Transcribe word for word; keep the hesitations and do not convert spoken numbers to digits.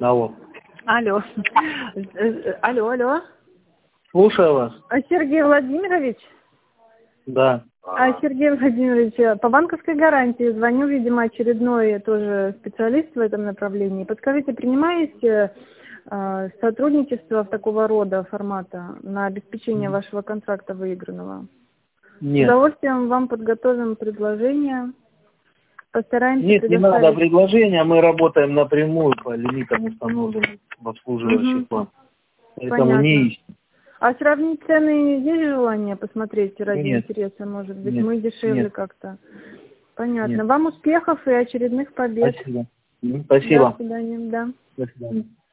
Алло. Алло. Алло, алло. Слушаю вас. А Сергей Владимирович? Да. А, Сергей Владимирович, по банковской гарантии звоню, видимо, очередной тоже специалист в этом направлении. Подскажите, принимаете э, сотрудничество в такого рода формата на обеспечение вашего контракта выигранного? Нет. С удовольствием вам подготовим предложение. Постараемся Нет, не предоставить... надо предложения, мы работаем напрямую по лимитам установленным в обслуживающих Угу. планах. Поэтому Понятно. не ищем. А сравнить цены есть желание посмотреть ради Нет. интереса, может быть? Нет. Мы дешевле Нет. как-то. Понятно. Нет. Вам успехов и очередных побед. Спасибо. Спасибо. До свидания. Да. До свидания.